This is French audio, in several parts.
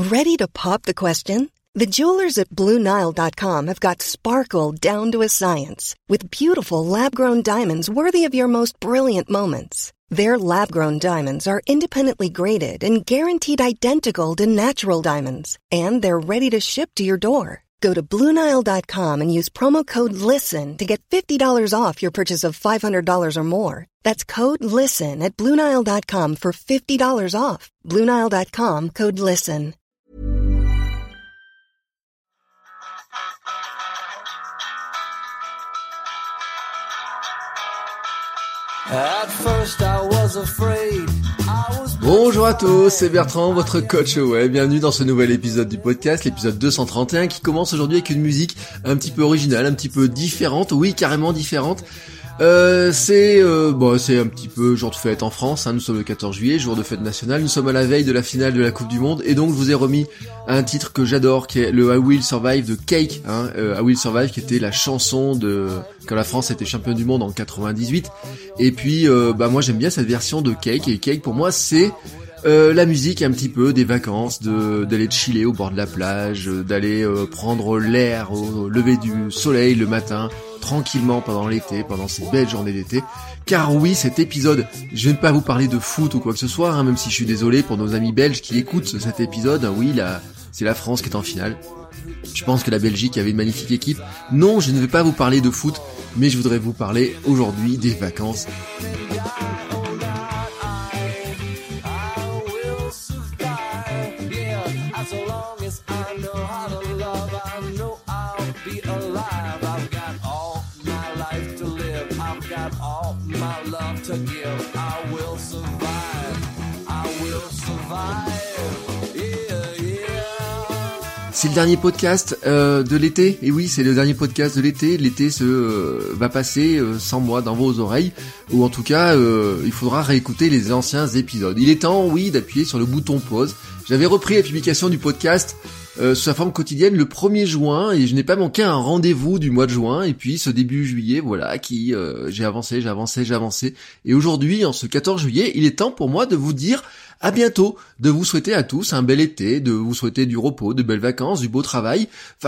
Ready to pop the question? The jewelers at BlueNile.com have got sparkle down to a science with beautiful lab-grown diamonds worthy of your most brilliant moments. Their lab-grown diamonds are independently graded and guaranteed identical to natural diamonds, and they're ready to ship to your door. Go to BlueNile.com and use promo code LISTEN to get $50 off your purchase of $500 or more. That's code LISTEN at BlueNile.com for $50 off. BlueNile.com, code LISTEN. Bonjour à tous, c'est Bertrand, votre coach web. Bienvenue dans ce nouvel épisode du podcast, l'épisode 231, qui commence aujourd'hui avec une musique un petit peu originale, un petit peu différente, oui, carrément différente. C'est un petit peu jour de fête en France, nous sommes le 14 juillet, jour de fête nationale, nous sommes à la veille de la finale de la Coupe du Monde, et donc je vous ai remis un titre que j'adore, qui est le I Will Survive de Cake, I Will Survive, qui était la chanson de quand la France était championne du monde en 98, et puis moi j'aime bien cette version de Cake, et Cake pour moi c'est la musique un petit peu des vacances, d'aller chiller au bord de la plage, d'aller prendre l'air au lever du soleil le matin, tranquillement pendant l'été, pendant ces belles journées d'été. Car oui, cet épisode, je ne vais pas vous parler de foot ou quoi que ce soit, même si je suis désolé pour nos amis belges qui écoutent cet épisode. Oui, c'est la France qui est en finale. Je pense que la Belgique avait une magnifique équipe. Non, je ne vais pas vous parler de foot, mais je voudrais vous parler aujourd'hui des vacances. C'est le dernier podcast de l'été, et oui, c'est le dernier podcast de l'été. L'été va passer sans moi dans vos oreilles, ou en tout cas, il faudra réécouter les anciens épisodes. Il est temps, oui, d'appuyer sur le bouton pause. J'avais repris la publication du podcast sous sa forme quotidienne le 1er juin, et je n'ai pas manqué un rendez-vous du mois de juin, et puis ce début juillet, voilà, j'ai avancé, et aujourd'hui, en ce 14 juillet, il est temps pour moi de vous dire à bientôt, de vous souhaiter à tous un bel été, de vous souhaiter du repos, de belles vacances, du beau travail,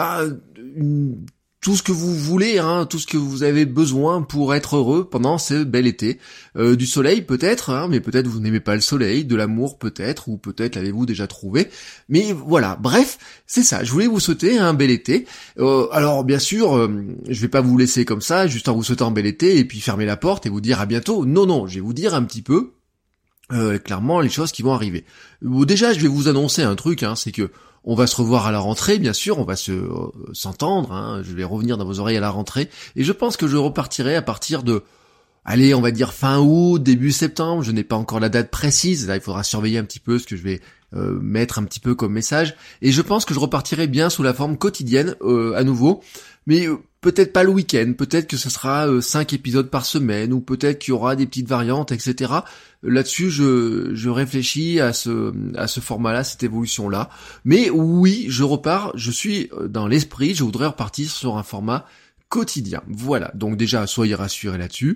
tout ce que vous voulez, tout ce que vous avez besoin pour être heureux pendant ce bel été. Du soleil peut-être, mais peut-être vous n'aimez pas le soleil, de l'amour peut-être, ou peut-être l'avez-vous déjà trouvé. Mais voilà, bref, c'est ça, je voulais vous souhaiter un bel été. Alors bien sûr, je vais pas vous laisser comme ça, juste en vous souhaitant un bel été, et puis fermer la porte et vous dire à bientôt. Non, je vais vous dire un petit peu clairement les choses qui vont arriver. Bon, déjà, je vais vous annoncer un truc, c'est que on va se revoir à la rentrée, bien sûr, on va s'entendre, je vais revenir dans vos oreilles à la rentrée, et je pense que je repartirai à partir de, allez, on va dire fin août, début septembre, je n'ai pas encore la date précise, là il faudra surveiller un petit peu ce que je vais mettre un petit peu comme message, et je pense que je repartirai bien sous la forme quotidienne à nouveau, mais peut-être pas le week-end, peut-être que ce sera 5 épisodes par semaine, ou peut-être qu'il y aura des petites variantes, etc. Là-dessus, je réfléchis à ce format-là, cette évolution-là. Mais oui, je suis dans l'esprit, je voudrais repartir sur un format quotidien. Voilà, donc déjà, soyez rassurés là-dessus.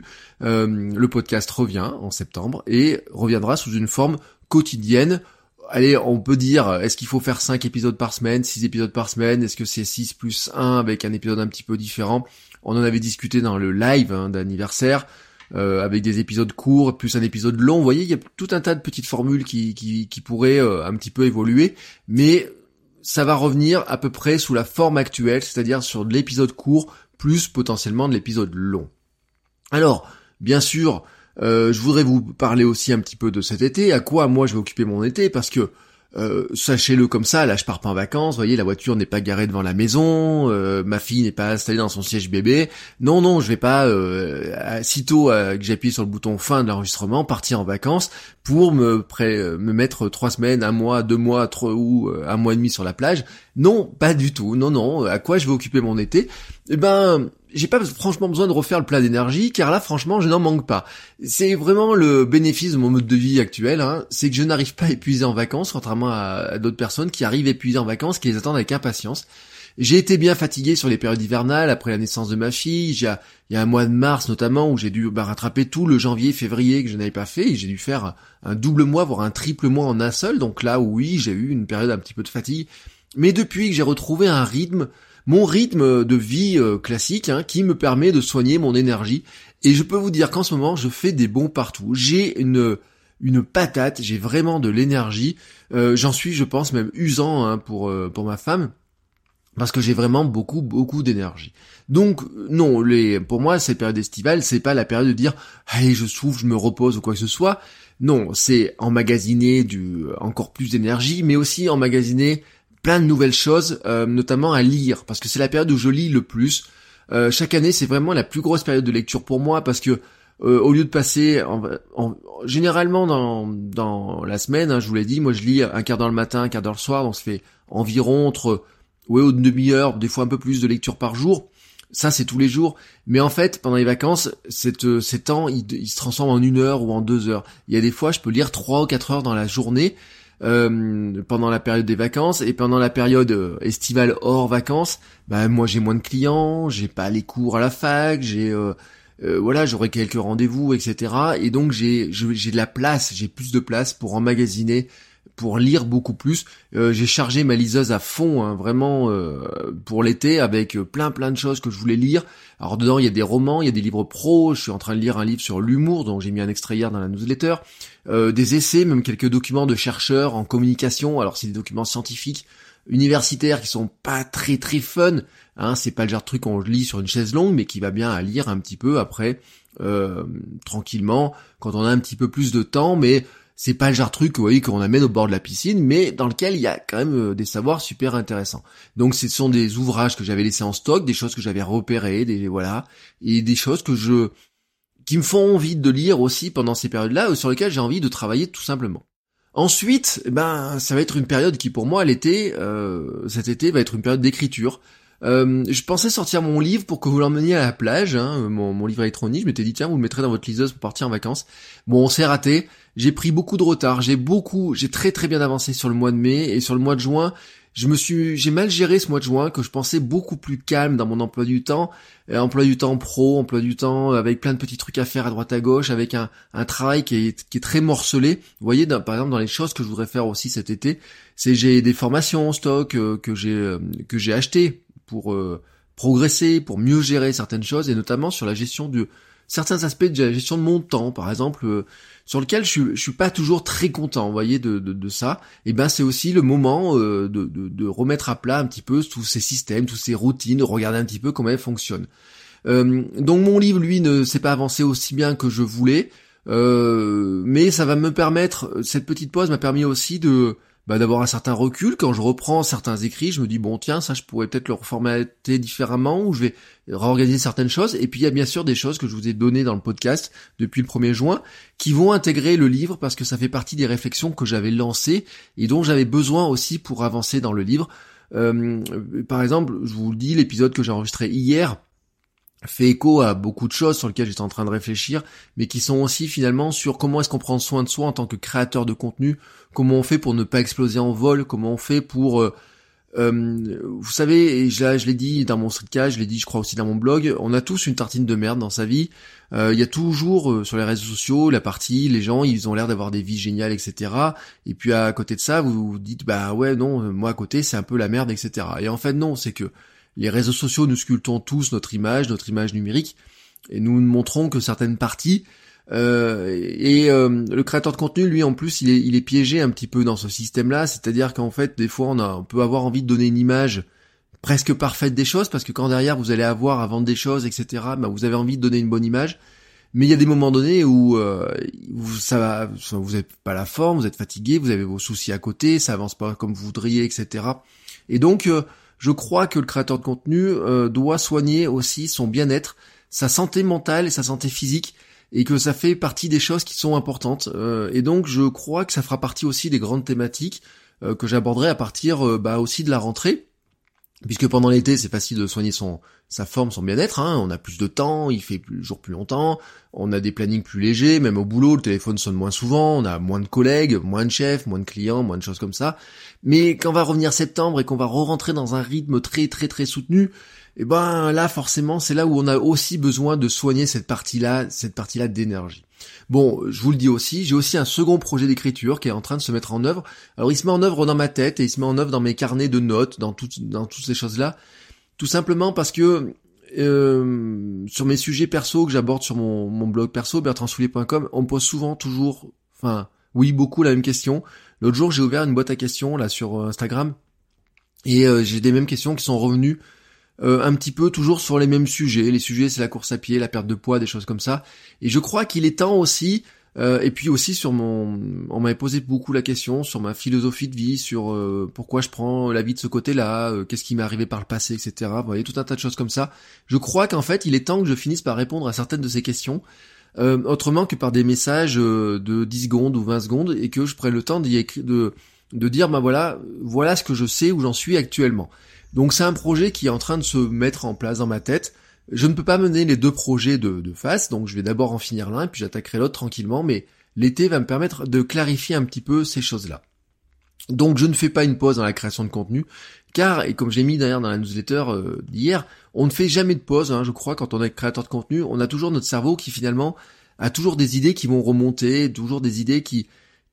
Le podcast revient en septembre, et reviendra sous une forme quotidienne. Allez, on peut dire, est-ce qu'il faut faire 5 épisodes par semaine, 6 épisodes par semaine, est-ce que c'est 6 plus 1 avec un épisode un petit peu différent? On en avait discuté dans le live d'anniversaire, avec des épisodes courts, plus un épisode long. Vous voyez, il y a tout un tas de petites formules qui pourraient un petit peu évoluer, mais ça va revenir à peu près sous la forme actuelle, c'est-à-dire sur de l'épisode court, plus potentiellement de l'épisode long. Alors, bien sûr, je voudrais vous parler aussi un petit peu de cet été, à quoi moi je vais occuper mon été, parce que sachez-le comme ça, là je pars pas en vacances, vous voyez, la voiture n'est pas garée devant la maison, ma fille n'est pas installée dans son siège bébé, non, je vais pas sitôt que j'appuie sur le bouton fin de l'enregistrement, partir en vacances pour me mettre 3 semaines, 1 mois, 2 mois, ou 1 mois et demi sur la plage. Non, pas du tout, non, à quoi je vais occuper mon été? J'ai pas franchement besoin de refaire le plein d'énergie, car là franchement je n'en manque pas. C'est vraiment le bénéfice de mon mode de vie actuel, c'est que je n'arrive pas épuisé en vacances, contrairement à d'autres personnes qui arrivent épuisées en vacances, qui les attendent avec impatience. J'ai été bien fatigué sur les périodes hivernales après la naissance de ma fille. Il y a un mois de mars notamment où j'ai dû rattraper tout le janvier, février que je n'avais pas fait, et j'ai dû faire un double mois, voire un triple mois en un seul. Donc là, oui, j'ai eu une période un petit peu de fatigue. Mais depuis que j'ai retrouvé un rythme, mon rythme de vie classique, qui me permet de soigner mon énergie. Et je peux vous dire qu'en ce moment, je fais des bonds partout. J'ai une patate, j'ai vraiment de l'énergie. J'en suis, je pense, même usant pour ma femme. Parce que j'ai vraiment beaucoup d'énergie. Donc non, pour moi, cette période estivale, c'est pas la période de dire allez, je souffle, je me repose ou quoi que ce soit. Non, c'est emmagasiner encore plus d'énergie, mais aussi emmagasiner plein de nouvelles choses, notamment à lire, parce que c'est la période où je lis le plus. Chaque année, c'est vraiment la plus grosse période de lecture pour moi, parce que au lieu de passer généralement dans la semaine, je vous l'ai dit, moi je lis un quart d'heure le matin, un quart d'heure le soir, donc ça fait environ une demi-heure, des fois un peu plus de lecture par jour. Ça, c'est tous les jours. Mais en fait, pendant les vacances, ces temps, ils se transforment en 1 heure ou en 2 heures. Il y a des fois, je peux lire 3 ou 4 heures dans la journée, pendant la période des vacances. Et pendant la période estivale hors vacances, moi, j'ai moins de clients, j'ai pas les cours à la fac, j'aurai quelques rendez-vous, etc. Et donc, j'ai de la place, j'ai plus de place pour emmagasiner, pour lire beaucoup plus. J'ai chargé ma liseuse à fond, vraiment pour l'été, avec plein de choses que je voulais lire. Alors dedans, il y a des romans, il y a des livres pro. Je suis en train de lire un livre sur l'humour, dont j'ai mis un extrait hier dans la newsletter. Des essais, même quelques documents de chercheurs en communication. Alors c'est des documents scientifiques, universitaires, qui sont pas très fun. C'est pas le genre de truc qu'on lit sur une chaise longue, mais qui va bien à lire un petit peu après, tranquillement, quand on a un petit peu plus de temps, mais c'est pas le genre de truc, vous voyez, qu'on amène au bord de la piscine, mais dans lequel il y a quand même des savoirs super intéressants. Donc ce sont des ouvrages que j'avais laissés en stock, des choses que j'avais repérées, et des choses qui me font envie de lire aussi pendant ces périodes-là, sur lesquelles j'ai envie de travailler tout simplement. Ensuite, ça va être une période qui pour moi, cet été, va être une période d'écriture. Je pensais sortir mon livre pour que vous l'emmeniez à la plage, mon livre électronique. Je m'étais dit tiens, vous le mettrez dans votre liseuse pour partir en vacances. Bon, c'est raté. J'ai pris beaucoup de retard. J'ai très bien avancé sur le mois de mai, et sur le mois de juin, j'ai mal géré ce mois de juin, que je pensais beaucoup plus calme dans mon emploi du temps pro, emploi du temps avec plein de petits trucs à faire à droite à gauche, avec un travail qui est très morcelé. Vous voyez, par exemple, dans les choses que je voudrais faire aussi cet été, j'ai des formations en stock que j'ai achetées pour progresser, pour mieux gérer certaines choses, et notamment sur la gestion de certains aspects de la gestion de mon temps, par exemple, sur lequel je suis pas toujours très content, vous voyez, de ça. Et c'est aussi le moment de remettre à plat un petit peu tous ces systèmes, toutes ces routines, de regarder un petit peu comment elles fonctionnent. Donc mon livre, lui, ne s'est pas avancé aussi bien que je voulais, mais ça va me permettre, cette petite pause m'a permis aussi d'avoir un certain recul. Quand je reprends certains écrits, je me dis bon tiens, ça je pourrais peut-être le reformater différemment, ou je vais réorganiser certaines choses. Et puis il y a bien sûr des choses que je vous ai données dans le podcast depuis le 1er juin qui vont intégrer le livre, parce que ça fait partie des réflexions que j'avais lancées et dont j'avais besoin aussi pour avancer dans le livre. Par exemple, je vous le dis, l'épisode que j'ai enregistré hier fait écho à beaucoup de choses sur lesquelles j'étais en train de réfléchir, mais qui sont aussi finalement sur comment est-ce qu'on prend soin de soi en tant que créateur de contenu, comment on fait pour ne pas exploser en vol, comment on fait pour... vous savez, et là je l'ai dit dans mon streetcast, je l'ai dit je crois aussi dans mon blog, on a tous une tartine de merde dans sa vie. Il y a toujours sur les réseaux sociaux la partie, les gens ils ont l'air d'avoir des vies géniales, etc. Et puis à côté de ça, vous vous dites ouais non, moi à côté c'est un peu la merde, etc. Et en fait non, c'est que les réseaux sociaux, nous sculptons tous notre image numérique, et nous ne montrons que certaines parties. Le créateur de contenu, lui, en plus, il est piégé un petit peu dans ce système-là. C'est-à-dire qu'en fait, des fois, on peut avoir envie de donner une image presque parfaite des choses, parce que quand derrière vous allez avoir à vendre des choses, etc., vous avez envie de donner une bonne image. Mais il y a des moments donnés où vous n'êtes pas la forme, vous êtes fatigué, vous avez vos soucis à côté, ça avance pas comme vous voudriez, etc. Et donc je crois que le créateur de contenu doit soigner aussi son bien-être, sa santé mentale et sa santé physique, et que ça fait partie des choses qui sont importantes. Et donc je crois que ça fera partie aussi des grandes thématiques que j'aborderai à partir aussi de la rentrée. Puisque pendant l'été, c'est facile de soigner sa forme, son bien-être, hein. On a plus de temps, il fait le jour plus longtemps, on a des plannings plus légers, même au boulot, le téléphone sonne moins souvent, on a moins de collègues, moins de chefs, moins de clients, moins de choses comme ça. Mais quand va revenir septembre et qu'on va re-rentrer dans un rythme très très très soutenu, et ben là forcément c'est là où on a aussi besoin de soigner cette partie-là d'énergie. Bon, je vous le dis aussi, j'ai aussi un second projet d'écriture qui est en train de se mettre en œuvre. Alors il se met en œuvre dans ma tête et il se met en œuvre dans mes carnets de notes, dans toutes ces choses-là, tout simplement parce que sur mes sujets perso que j'aborde sur mon blog perso, bertrandsoulier.com, on me pose souvent beaucoup la même question. L'autre jour j'ai ouvert une boîte à questions là sur Instagram et j'ai des mêmes questions qui sont revenues un petit peu toujours sur les mêmes sujets. Les sujets, c'est la course à pied, la perte de poids, des choses comme ça. Et je crois qu'il est temps aussi, et puis aussi on m'avait posé beaucoup la question sur ma philosophie de vie, sur pourquoi je prends la vie de ce côté-là, qu'est-ce qui m'est arrivé par le passé, etc. Vous voyez, tout un tas de choses comme ça. Je crois qu'en fait, il est temps que je finisse par répondre à certaines de ces questions, autrement que par des messages de 10 secondes ou 20 secondes, et que je prenne le temps de dire, voilà ce que je sais, où j'en suis actuellement. Donc c'est un projet qui est en train de se mettre en place dans ma tête. Je ne peux pas mener les deux projets de face, donc je vais d'abord en finir l'un, puis j'attaquerai l'autre tranquillement, mais l'été va me permettre de clarifier un petit peu ces choses-là. Donc je ne fais pas une pause dans la création de contenu, car, et comme j'ai mis d'ailleurs dans la newsletter d'hier, on ne fait jamais de pause, hein, je crois, quand on est créateur de contenu, on a toujours notre cerveau qui finalement a toujours des idées qui vont remonter, toujours des idées qui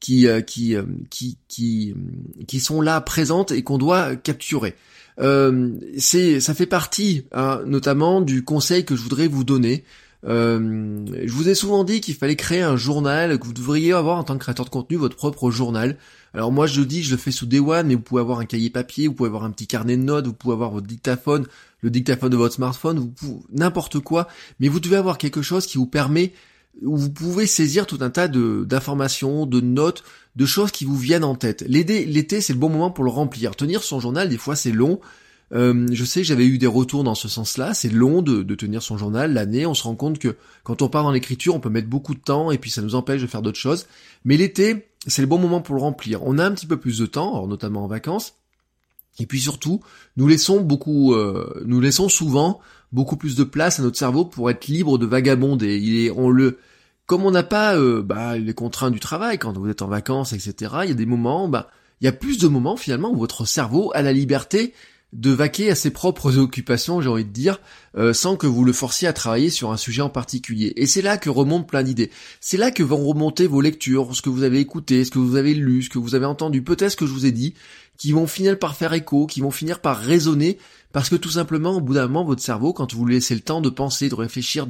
sont là présentes et qu'on doit capturer. Ça fait partie, hein, notamment du conseil que je voudrais vous donner. Je vous ai souvent dit qu'il fallait créer un journal, que vous devriez avoir en tant que créateur de contenu votre propre journal. Alors moi je le fais sous Day One, mais vous pouvez avoir un cahier papier, vous pouvez avoir un petit carnet de notes, vous pouvez avoir votre dictaphone, le dictaphone de votre smartphone, n'importe quoi, mais vous devez avoir quelque chose qui vous permet, où vous pouvez saisir tout un tas d'informations, de notes, de choses qui vous viennent en tête. L'été, c'est le bon moment pour le remplir. Tenir son journal, des fois, c'est long. Je sais que j'avais eu des retours dans ce sens-là. C'est long de tenir son journal l'année. On se rend compte que quand on part dans l'écriture, on peut mettre beaucoup de temps et puis ça nous empêche de faire d'autres choses. Mais l'été, c'est le bon moment pour le remplir. On a un petit peu plus de temps, alors notamment en vacances. Et puis surtout, nous laissons souvent beaucoup plus de place à notre cerveau pour être libre de vagabonder. Comme on n'a pas les contraintes du travail, quand vous êtes en vacances, etc., il y a des moments, il y a plus de moments finalement où votre cerveau a la liberté de vaquer à ses propres occupations, j'ai envie de dire, sans que vous le forciez à travailler sur un sujet en particulier. Et c'est là que remontent plein d'idées. C'est là que vont remonter vos lectures, ce que vous avez écouté, ce que vous avez lu, ce que vous avez entendu, peut-être ce que je vous ai dit, qui vont finir par faire écho, qui vont finir par résonner, parce que tout simplement, au bout d'un moment, votre cerveau, quand vous lui laissez le temps de penser, de réfléchir,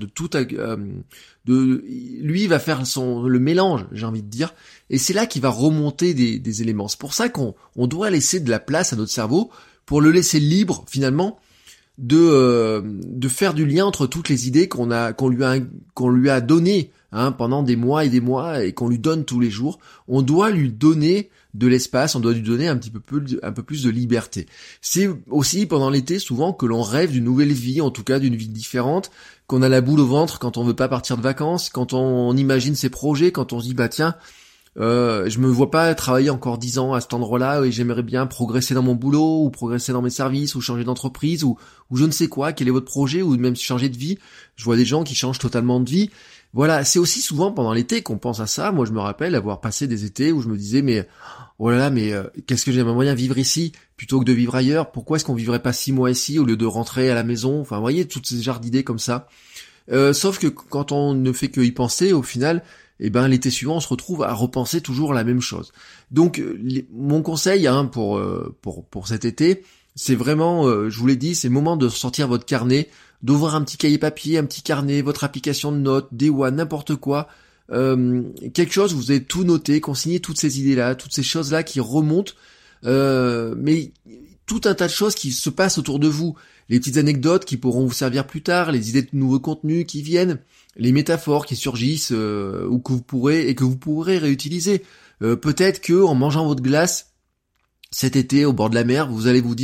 lui va faire le mélange, j'ai envie de dire, et c'est là qu'il va remonter des éléments. C'est pour ça qu'on doit laisser de la place à notre cerveau, pour le laisser libre, finalement, de faire du lien entre toutes les idées qu'on lui a données, hein, pendant des mois et des mois, et qu'on lui donne tous les jours. On doit lui donner de l'espace, on doit lui donner un peu plus de liberté. C'est aussi pendant l'été souvent que l'on rêve d'une nouvelle vie, en tout cas d'une vie différente, qu'on a la boule au ventre quand on veut pas partir de vacances, quand on imagine ses projets, quand on se dit tiens, je me vois pas travailler encore 10 ans à cet endroit-là et j'aimerais bien progresser dans mon boulot ou progresser dans mes services ou changer d'entreprise ou je ne sais quoi, quel est votre projet ou même changer de vie. Je vois des gens qui changent totalement de vie. Voilà, c'est aussi souvent pendant l'été qu'on pense à ça. Moi, je me rappelle avoir passé des étés où je me disais qu'est-ce que j'aimerais bien vivre ici plutôt que de vivre ailleurs. Pourquoi est-ce qu'on vivrait pas 6 mois ici au lieu de rentrer à la maison? Enfin, vous voyez, toutes ces genres d'idées comme ça. Sauf que quand on ne fait que y penser, au final, l'été suivant, on se retrouve à repenser toujours la même chose. Donc, mon conseil, pour cet été, c'est vraiment, je vous l'ai dit, c'est le moment de sortir votre carnet, d'ouvrir un petit cahier papier, un petit carnet, votre application de notes, Day One, n'importe quoi, quelque chose où vous avez tout noté, consigné toutes ces idées-là, toutes ces choses-là qui remontent, mais tout un tas de choses qui se passent autour de vous, les petites anecdotes qui pourront vous servir plus tard, les idées de nouveaux contenus qui viennent, les métaphores qui surgissent ou que vous pourrez réutiliser. Peut-être que en mangeant votre glace cet été au bord de la mer, vous allez vous dire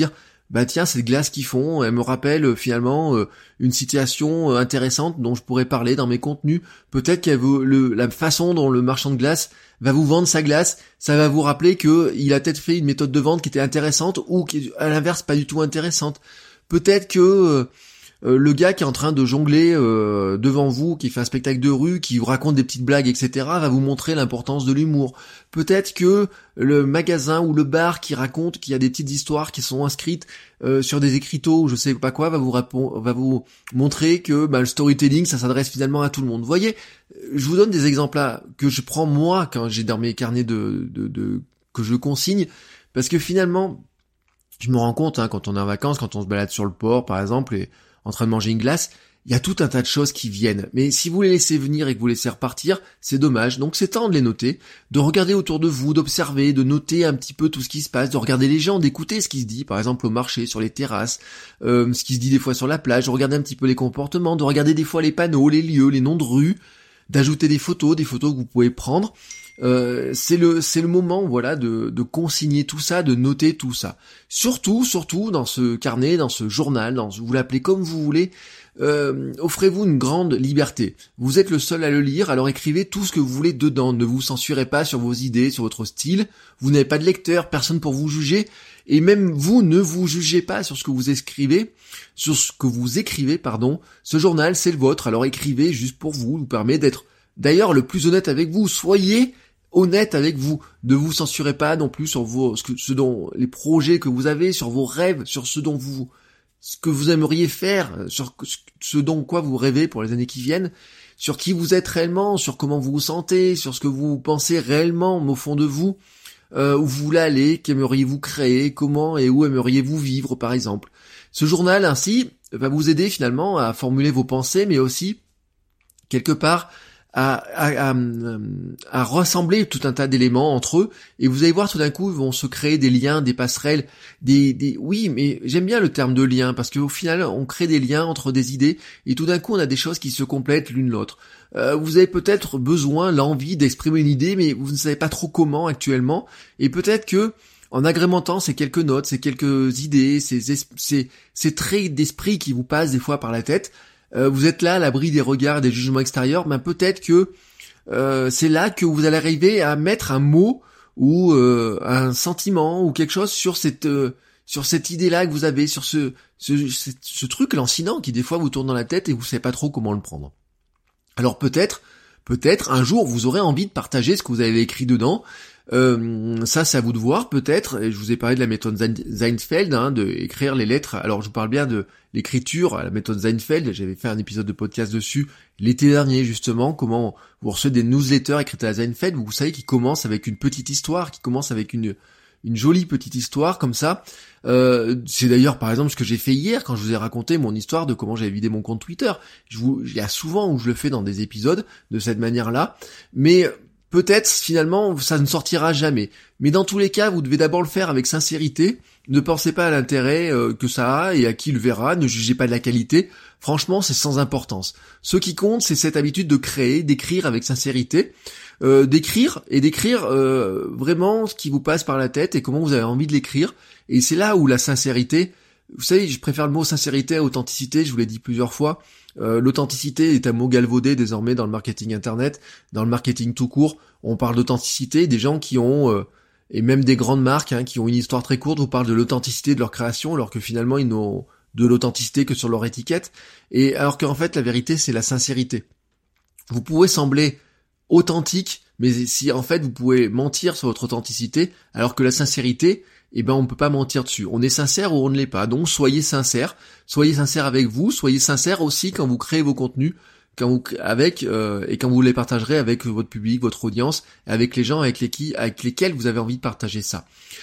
bah tiens, cette glace qu'ils font, elle me rappelle finalement une situation intéressante dont je pourrais parler dans mes contenus. Peut-être qu'elle veut la façon dont le marchand de glace va vous vendre sa glace, ça va vous rappeler que il a peut-être fait une méthode de vente qui était intéressante ou qui est à l'inverse pas du tout intéressante. Peut-être que le gars qui est en train de jongler devant vous, qui fait un spectacle de rue, qui vous raconte des petites blagues, etc., va vous montrer l'importance de l'humour. Peut-être que le magasin ou le bar qui raconte qu'il y a des petites histoires qui sont inscrites sur des écriteaux ou je sais pas quoi, va vous montrer que le storytelling, ça s'adresse finalement à tout le monde. Vous voyez, je vous donne des exemples là que je prends moi quand j'ai dans mes carnets que je consigne, parce que finalement, je me rends compte quand on est en vacances, quand on se balade sur le port par exemple, et en train de manger une glace, il y a tout un tas de choses qui viennent. Mais si vous les laissez venir et que vous les laissez repartir, c'est dommage. Donc c'est temps de les noter, de regarder autour de vous, d'observer, de noter un petit peu tout ce qui se passe, de regarder les gens, d'écouter ce qui se dit, par exemple au marché, sur les terrasses, ce qui se dit des fois sur la plage, de regarder un petit peu les comportements, de regarder des fois les panneaux, les lieux, les noms de rues, d'ajouter des photos que vous pouvez prendre. C'est le moment, voilà, de consigner tout ça, de noter tout ça. Surtout dans ce carnet, dans ce journal, vous l'appelez comme vous voulez, offrez-vous une grande liberté. Vous êtes le seul à le lire, alors écrivez tout ce que vous voulez dedans. Ne vous censurez pas sur vos idées, sur votre style. Vous n'avez pas de lecteur, personne pour vous juger. Et même vous ne vous jugez pas sur ce que vous écrivez, Ce journal, c'est le vôtre, alors écrivez juste pour vous permet d'être d'ailleurs le plus honnête avec vous. Soyez honnête avec vous, ne vous censurez pas non plus sur les projets que vous avez, sur vos rêves, sur ce que vous aimeriez faire, sur ce dont quoi vous rêvez pour les années qui viennent, sur qui vous êtes réellement, sur comment vous vous sentez, sur ce que vous pensez réellement au fond de vous, où vous voulez aller, qu'aimeriez-vous créer, comment et où aimeriez-vous vivre par exemple. Ce journal ainsi va vous aider finalement à formuler vos pensées, mais aussi quelque part à rassembler tout un tas d'éléments entre eux, et vous allez voir tout d'un coup ils vont se créer des liens, des passerelles, oui, mais j'aime bien le terme de lien, parce qu'au final on crée des liens entre des idées, et tout d'un coup on a des choses qui se complètent l'une l'autre. Vous avez peut-être l'envie d'exprimer une idée, mais vous ne savez pas trop comment actuellement, et peut-être que en agrémentant ces quelques notes, ces quelques idées, ces traits d'esprit qui vous passent des fois par la tête, vous êtes là à l'abri des regards, des jugements extérieurs, mais peut-être que c'est là que vous allez arriver à mettre un mot ou un sentiment ou quelque chose sur cette idée-là que vous avez, sur ce truc lancinant qui des fois vous tourne dans la tête et vous savez pas trop comment le prendre. Alors peut-être un jour vous aurez envie de partager ce que vous avez écrit dedans. Ça c'est à vous de voir peut-être. Et je vous ai parlé de la méthode Seinfeld, de écrire les lettres. Alors je vous parle bien de l'écriture, la méthode Seinfeld. J'avais fait un épisode de podcast dessus l'été dernier justement, comment vous recevez des newsletters écrites à la Seinfeld, vous savez, qui commencent avec une petite histoire, qui commence avec une jolie petite histoire comme ça. C'est d'ailleurs par exemple ce que j'ai fait hier quand je vous ai raconté mon histoire de comment j'avais vidé mon compte Twitter. Il y a souvent où je le fais dans des épisodes de cette manière-là, mais peut-être finalement ça ne sortira jamais. Mais dans tous les cas, vous devez d'abord le faire avec sincérité. Ne pensez pas à l'intérêt que ça a et à qui le verra. Ne jugez pas de la qualité. Franchement, c'est sans importance. Ce qui compte, c'est cette habitude de créer, d'écrire avec sincérité. D'écrire vraiment ce qui vous passe par la tête et comment vous avez envie de l'écrire. Et c'est là où la sincérité, vous savez, je préfère le mot sincérité à authenticité, je vous l'ai dit plusieurs fois. L'authenticité est un mot galvaudé désormais dans le marketing internet, dans le marketing tout court. On parle d'authenticité, des gens qui ont, et même des grandes marques qui ont une histoire très courte, vous parlent de l'authenticité de leur création, alors que finalement ils n'ont de l'authenticité que sur leur étiquette. Et alors qu'en fait la vérité c'est la sincérité. Vous pouvez sembler authentique, mais si en fait vous pouvez mentir sur votre authenticité, alors que la sincérité, on peut pas mentir dessus. On est sincère ou on ne l'est pas. Donc soyez sincère avec vous, soyez sincère aussi quand vous créez vos contenus, quand vous les partagerez avec votre public, votre audience, avec les gens avec lesquels vous avez envie de partager ça.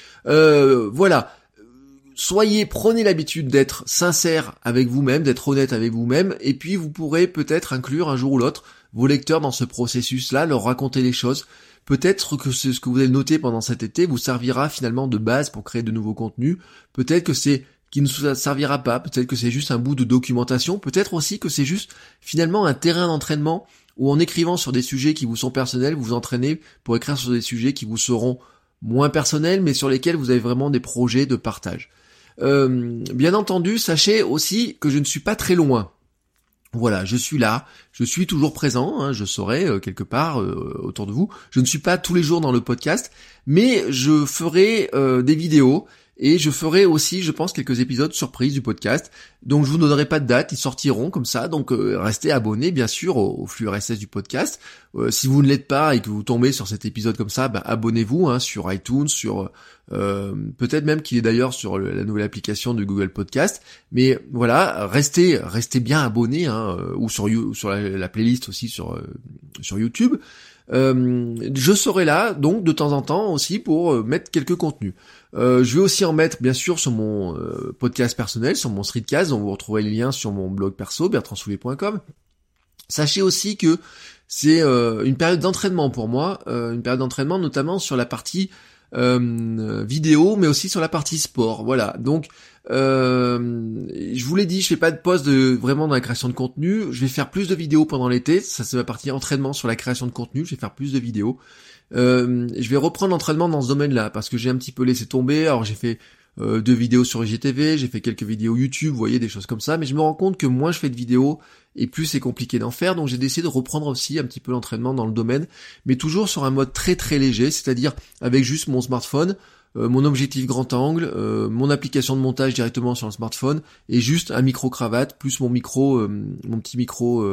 Voilà. Prenez l'habitude d'être sincère avec vous-même, d'être honnête avec vous-même, et puis vous pourrez peut-être inclure un jour ou l'autre vos lecteurs dans ce processus-là, leur raconter les choses. Peut-être que c'est ce que vous avez noté pendant cet été vous servira finalement de base pour créer de nouveaux contenus. Peut-être que qui ne vous servira pas, peut-être que c'est juste un bout de documentation, peut-être aussi que c'est juste finalement un terrain d'entraînement où en écrivant sur des sujets qui vous sont personnels, vous vous entraînez pour écrire sur des sujets qui vous seront moins personnels, mais sur lesquels vous avez vraiment des projets de partage. Bien entendu, sachez aussi que je ne suis pas très loin. Voilà, je suis là, je suis toujours présent, hein, je serai quelque part autour de vous. Je ne suis pas tous les jours dans le podcast, mais je ferai des vidéos et je ferai aussi, je pense, quelques épisodes surprises du podcast. Donc je vous donnerai pas de date, ils sortiront comme ça. Donc restez abonnés bien sûr au flux RSS du podcast. Si vous ne l'êtes pas et que vous tombez sur cet épisode comme ça, abonnez-vous sur iTunes, sur peut-être même qu'il est d'ailleurs sur la nouvelle application de Google Podcast. Mais voilà, restez bien abonnés ou sur la playlist aussi sur YouTube. Je serai là donc de temps en temps aussi pour mettre quelques contenus. Je vais aussi en mettre bien sûr sur mon podcast personnel, sur mon streetcast, dont vous retrouverez les liens sur mon blog perso, bertrandsoulier.com. Sachez aussi que c'est une période d'entraînement pour moi, une période d'entraînement notamment sur la partie vidéo, mais aussi sur la partie sport. Voilà, donc je vous l'ai dit, je fais pas de post vraiment dans la création de contenu. Je vais faire plus de vidéos pendant l'été. Ça c'est ma partie entraînement sur la création de contenu. Je vais faire plus de vidéos. Je vais reprendre l'entraînement dans ce domaine-là parce que j'ai un petit peu laissé tomber. Alors j'ai fait 2 vidéos sur IGTV, j'ai fait quelques vidéos YouTube, vous voyez, des choses comme ça, mais je me rends compte que moins je fais de vidéos et plus c'est compliqué d'en faire, donc j'ai décidé de reprendre aussi un petit peu l'entraînement dans le domaine, mais toujours sur un mode très très léger, c'est-à-dire avec juste mon smartphone, mon objectif grand angle, mon application de montage directement sur le smartphone, et juste un micro-cravate, plus mon petit micro,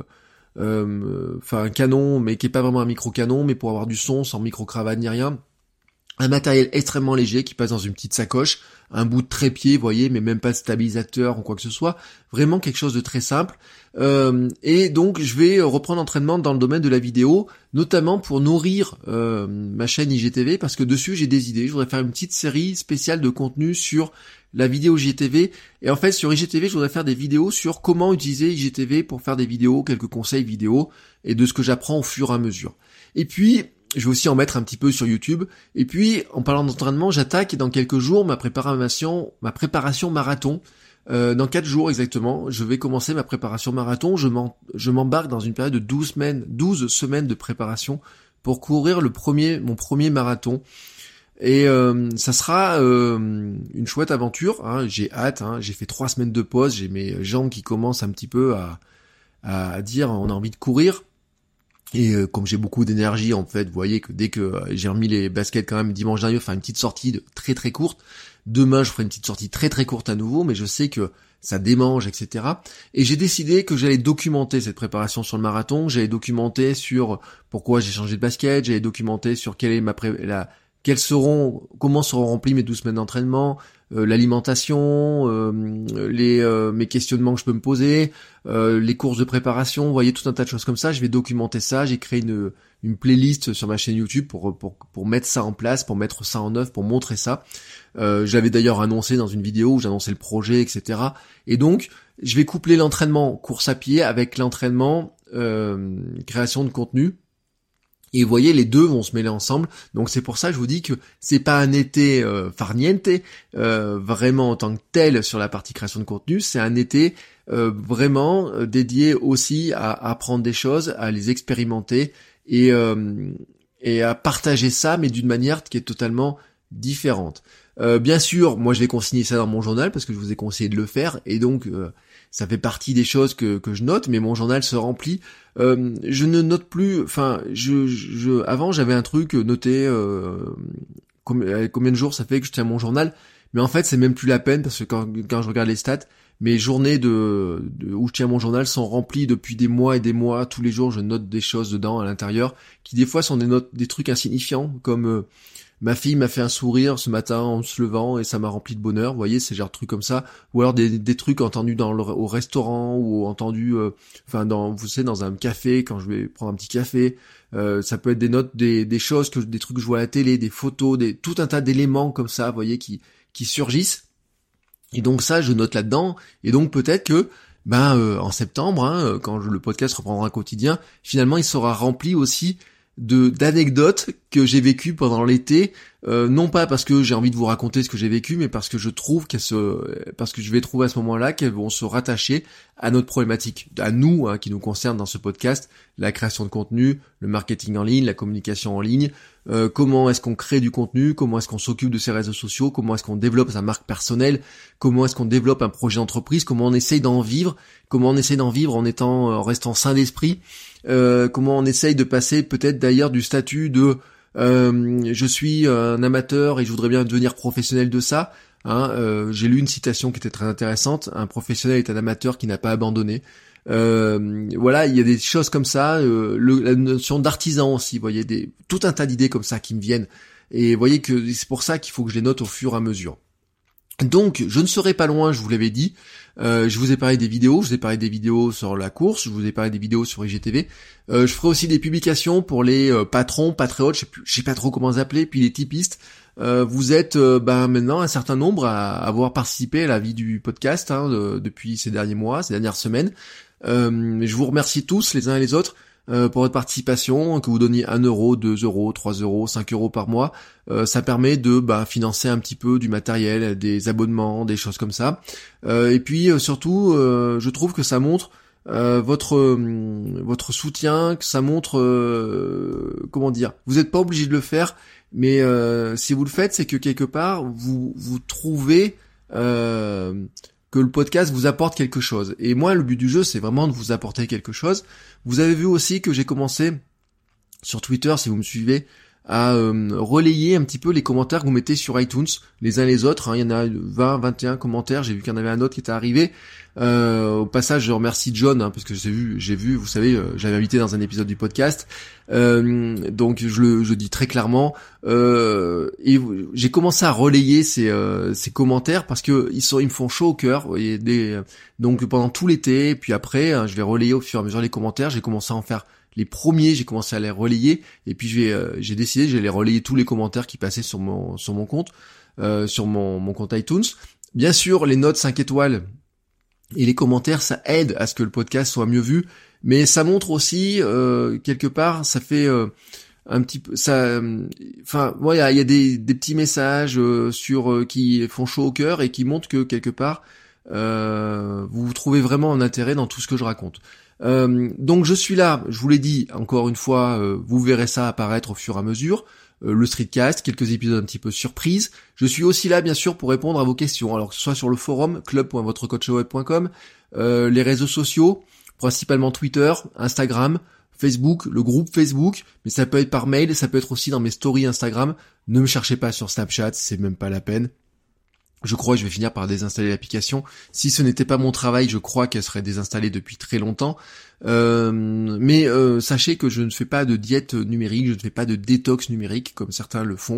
un canon, mais qui est pas vraiment un micro-canon, mais pour avoir du son sans micro-cravate ni rien. Un matériel extrêmement léger qui passe dans une petite sacoche, un bout de trépied, vous voyez, mais même pas de stabilisateur ou quoi que ce soit, vraiment quelque chose de très simple. Et donc je vais reprendre l'entraînement dans le domaine de la vidéo, notamment pour nourrir ma chaîne IGTV, parce que dessus j'ai des idées. Je voudrais faire une petite série spéciale de contenu sur la vidéo IGTV, et en fait sur IGTV je voudrais faire des vidéos sur comment utiliser IGTV pour faire des vidéos, quelques conseils vidéo, et de ce que j'apprends au fur et à mesure. Et puis je vais aussi en mettre un petit peu sur YouTube. Et puis, en parlant d'entraînement, j'attaque dans quelques jours ma préparation marathon. Dans 4 jours exactement, je vais commencer ma préparation marathon. Je m'embarque dans une période de 12 semaines de préparation pour courir mon premier marathon. Et ça sera une chouette aventure. J'ai hâte. J'ai fait 3 semaines de pause. J'ai mes jambes qui commencent un petit peu à dire on a envie de courir. Et comme j'ai beaucoup d'énergie en fait, vous voyez que dès que j'ai remis les baskets quand même dimanche dernier, faire une petite sortie très très courte. Demain je ferai une petite sortie très très courte à nouveau, mais je sais que ça démange, etc. Et j'ai décidé que j'allais documenter cette préparation sur le marathon, j'allais documenter sur pourquoi j'ai changé de basket, j'allais documenter sur comment seront remplies mes 12 semaines d'entraînement, l'alimentation, mes questionnements que je peux me poser, les courses de préparation, vous voyez, tout un tas de choses comme ça. Je vais documenter ça, j'ai créé une playlist sur ma chaîne YouTube pour mettre ça en place, pour mettre ça en œuvre, pour montrer ça. J'avais d'ailleurs annoncé dans une vidéo où j'annonçais le projet, etc. Et donc, je vais coupler l'entraînement course à pied avec l'entraînement création de contenu. Et vous voyez, les deux vont se mêler ensemble. Donc c'est pour ça que je vous dis que c'est pas un été farniente, vraiment en tant que tel sur la partie création de contenu. C'est un été vraiment dédié aussi à apprendre des choses, à les expérimenter et à partager ça, mais d'une manière qui est totalement différente. Bien sûr, moi je vais consigner ça dans mon journal parce que je vous ai conseillé de le faire, et donc ça fait partie des choses que je note, mais mon journal se remplit. Je ne note plus, avant j'avais un truc noté, combien de jours ça fait que je tiens mon journal, mais en fait c'est même plus la peine parce que quand je regarde les stats, mes journées où je tiens mon journal sont remplies depuis des mois et des mois. Tous les jours je note des choses dedans à l'intérieur, qui des fois sont des trucs insignifiants, comme ma fille m'a fait un sourire ce matin en se levant et ça m'a rempli de bonheur, vous voyez, c'est genre de trucs comme ça, ou alors des trucs entendus au restaurant, ou entendus dans un café quand je vais prendre un petit café. Ça peut être des notes, des choses, des trucs que je vois à la télé, des photos, tout un tas d'éléments comme ça, vous voyez, qui surgissent. Et donc ça, je note là-dedans, et donc peut-être que en septembre, quand le podcast reprendra un quotidien, finalement il sera rempli aussi d'anecdotes que j'ai vécues pendant l'été, non pas parce que j'ai envie de vous raconter ce que j'ai vécu, mais parce que je trouve parce que je vais trouver à ce moment-là qu'elles vont se rattacher à notre problématique, à nous, qui nous concerne dans ce podcast, la création de contenu, le marketing en ligne, la communication en ligne, comment est-ce qu'on crée du contenu, comment est-ce qu'on s'occupe de ses réseaux sociaux, comment est-ce qu'on développe sa marque personnelle, comment est-ce qu'on développe un projet d'entreprise, comment on essaye d'en vivre, en restant sain d'esprit, comment on essaye de passer peut-être d'ailleurs du statut de je suis un amateur et je voudrais bien devenir professionnel de ça. J'ai lu une citation qui était très intéressante. Un professionnel est un amateur qui n'a pas abandonné. Voilà, il y a des choses comme ça. La notion d'artisan aussi, vous voyez, tout un tas d'idées comme ça qui me viennent. Et vous voyez que c'est pour ça qu'il faut que je les note au fur et à mesure. Donc, je ne serai pas loin, je vous l'avais dit. Je vous ai parlé des vidéos, sur la course, je vous ai parlé des vidéos sur IGTV. Je ferai aussi des publications pour les patrons, patriotes, je sais pas trop comment les appeler, puis les tipistes. Vous êtes maintenant un certain nombre à avoir participé à la vie du podcast depuis ces derniers mois, ces dernières semaines. Je vous remercie tous les uns et les autres pour votre participation, que vous donniez 1 euro, 2 euros, 3 euros, 5 euros par mois. Ça permet de financer un petit peu du matériel, des abonnements, des choses comme ça. Et puis surtout, je trouve que ça montre votre soutien, que ça montre comment dire. Vous n'êtes pas obligé de le faire, mais si vous le faites, c'est que quelque part vous trouvez que le podcast vous apporte quelque chose. Et moi, le but du jeu, c'est vraiment de vous apporter quelque chose. Vous avez vu aussi que j'ai commencé sur Twitter, si vous me suivez, à relayer un petit peu les commentaires que vous mettez sur iTunes, les uns les autres. Il y en a 20, 21 commentaires. J'ai vu qu'il y en avait un autre qui était arrivé. Au passage, je remercie John, parce que j'ai vu, vous savez, j'avais invité dans un épisode du podcast. Donc je dis très clairement. Et j'ai commencé à relayer ces commentaires parce que ils me font chaud au cœur. Et donc pendant tout l'été, puis après, je vais relayer au fur et à mesure les commentaires. J'ai commencé à en faire les premiers, j'ai commencé à les relayer, et puis j'ai décidé, j'allais relayer tous les commentaires qui passaient sur mon compte, sur mon compte iTunes. Bien sûr, les notes 5 étoiles et les commentaires, ça aide à ce que le podcast soit mieux vu, mais ça montre aussi, quelque part, ça fait un petit peu, ça, enfin, voilà, il y a des petits messages qui font chaud au cœur et qui montrent que quelque part, vous trouvez vraiment un intérêt dans tout ce que je raconte. Donc je suis là, je vous l'ai dit encore une fois, vous verrez ça apparaître au fur et à mesure, le streetcast, quelques épisodes un petit peu surprises. Je suis aussi là bien sûr pour répondre à vos questions, alors que ce soit sur le forum club.votrecoachweb.com, les réseaux sociaux, principalement Twitter, Instagram, Facebook, le groupe Facebook, mais ça peut être par mail, ça peut être aussi dans mes stories Instagram. Ne me cherchez pas sur Snapchat, c'est même pas la peine. Je crois que je vais finir par désinstaller l'application. Si ce n'était pas mon travail, je crois qu'elle serait désinstallée depuis très longtemps. Mais sachez que je ne fais pas de diète numérique, je ne fais pas de détox numérique comme certains le font.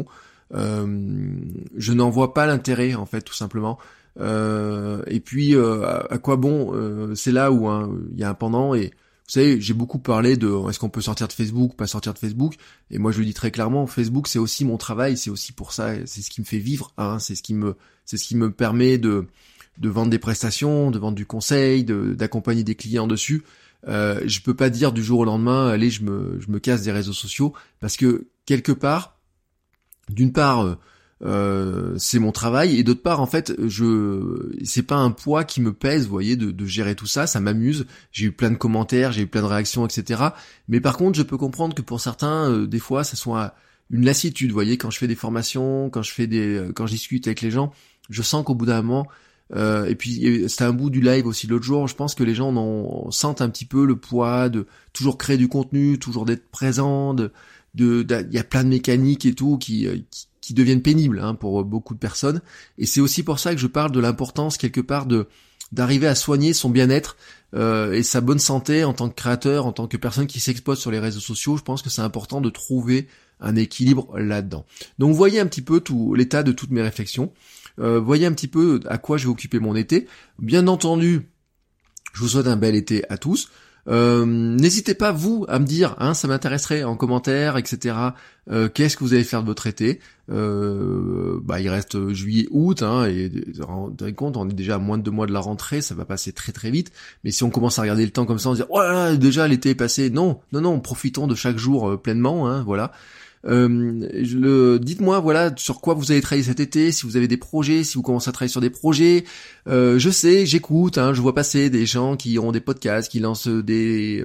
Je n'en vois pas l'intérêt en fait, tout simplement. Et puis à quoi bon, c'est là où il y a un pendant. Et vous savez, j'ai beaucoup parlé de est-ce qu'on peut sortir de Facebook, pas sortir de Facebook, et moi je le dis très clairement, Facebook c'est aussi mon travail, c'est aussi pour ça, c'est ce qui me fait vivre, c'est ce qui me permet de vendre des prestations, de vendre du conseil, d'accompagner des clients dessus. Je peux pas dire du jour au lendemain, allez, je me casse des réseaux sociaux, parce que quelque part, d'une part, c'est mon travail, et d'autre part en fait c'est pas un poids qui me pèse, vous voyez, de gérer tout ça, ça m'amuse, j'ai eu plein de commentaires, j'ai eu plein de réactions, etc. Mais par contre je peux comprendre que pour certains des fois ça soit une lassitude, vous voyez, quand je fais des formations, quand je discute avec les gens, je sens qu'au bout d'un moment et puis c'était un bout du live aussi l'autre jour, je pense que les gens sentent un petit peu le poids de toujours créer du contenu, toujours d'être présent, il y a plein de mécaniques et tout qui deviennent pénibles pour beaucoup de personnes, et c'est aussi pour ça que je parle de l'importance quelque part d'arriver à soigner son bien-être et sa bonne santé en tant que créateur, en tant que personne qui s'expose sur les réseaux sociaux. Je pense que c'est important de trouver un équilibre là-dedans. Donc voyez un petit peu tout l'état de toutes mes réflexions, voyez un petit peu à quoi je vais occuper mon été. Bien entendu, je vous souhaite un bel été à tous. N'hésitez pas, vous, à me dire, ça m'intéresserait en commentaire, etc. Qu'est-ce que vous allez faire de votre été? Il reste juillet, août, et vous rendez compte, on est déjà à moins de 2 mois de la rentrée, ça va passer très très vite. Mais si on commence à regarder le temps comme ça, on se dit, oh là là, déjà l'été est passé. Non, profitons de chaque jour pleinement, voilà. Dites-moi, voilà, sur quoi vous allez travailler cet été, si vous avez des projets, si vous commencez à travailler sur des projets. Je sais, j'écoute, je vois passer des gens qui ont des podcasts, qui lancent des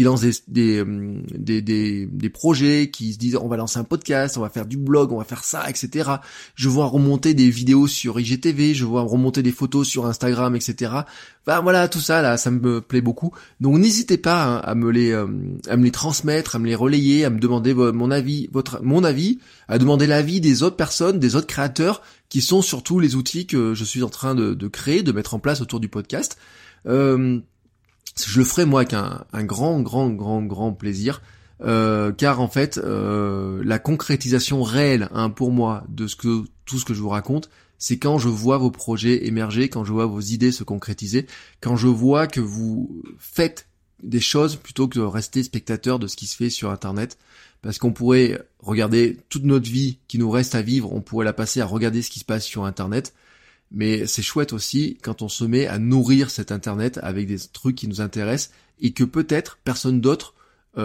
projets, qui se disent on va lancer un podcast, on va faire du blog, on va faire ça, etc. Je vois remonter des vidéos sur IGTV, je vois remonter des photos sur Instagram, etc. Enfin voilà, tout ça là, ça me plaît beaucoup. Donc n'hésitez pas à me les transmettre, à me les relayer, à me demander mon avis, à demander l'avis des autres personnes, des autres créateurs qui sont surtout les outils que je suis en train de créer, de mettre en place autour du podcast. Je le ferai moi avec un grand plaisir, car en fait la concrétisation réelle pour moi de tout ce que je vous raconte, c'est quand je vois vos projets émerger, quand je vois vos idées se concrétiser, quand je vois que vous faites des choses plutôt que de rester spectateur de ce qui se fait sur Internet. Parce qu'on pourrait regarder toute notre vie qui nous reste à vivre, on pourrait la passer à regarder ce qui se passe sur Internet. Mais c'est chouette aussi quand on se met à nourrir cet Internet avec des trucs qui nous intéressent et que peut-être personne d'autre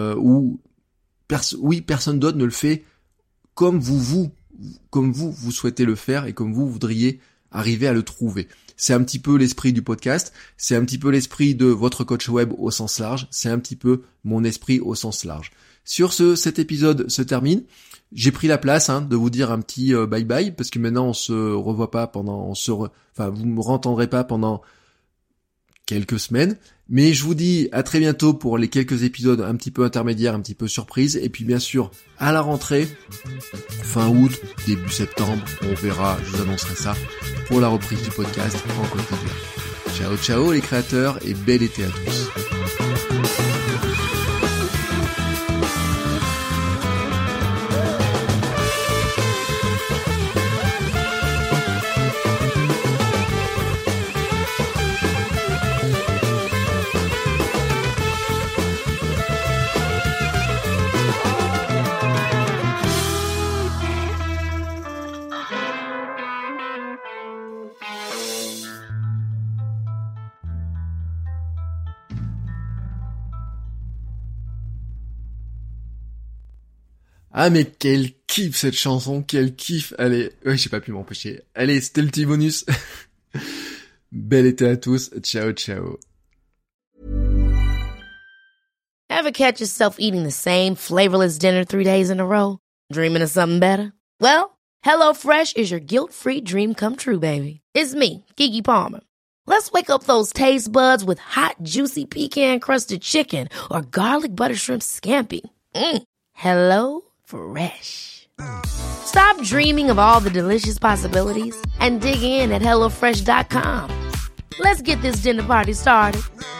personne d'autre ne le fait comme vous souhaitez le faire et comme vous voudriez arriver à le trouver. C'est un petit peu l'esprit du podcast, c'est un petit peu l'esprit de votre coach web au sens large, c'est un petit peu mon esprit au sens large. Sur cet épisode se termine. J'ai pris la place de vous dire un petit bye bye parce que maintenant on se revoit pas vous me entendrez pas pendant quelques semaines, mais je vous dis à très bientôt pour les quelques épisodes un petit peu intermédiaires, un petit peu surprise, et puis bien sûr à la rentrée, fin août, début septembre, on verra, je vous annoncerai ça pour la reprise du podcast en quotidien. Ciao les créateurs et bel été à tous. Ah mais quel kiff cette chanson, quel kiff. Allez, j'ai pas pu m'empêcher. Allez, c'était le petit bonus. Bel été à tous, ciao. Ever catch yourself eating the same flavorless dinner 3 days in a row? Dreaming of something better? Well, HelloFresh is your guilt-free dream come true, baby. It's me, Keke Palmer. Let's wake up those taste buds with hot, juicy pecan-crusted chicken or garlic butter shrimp scampi. Hello Fresh. Stop dreaming of all the delicious possibilities and dig in at HelloFresh.com. Let's get this dinner party started.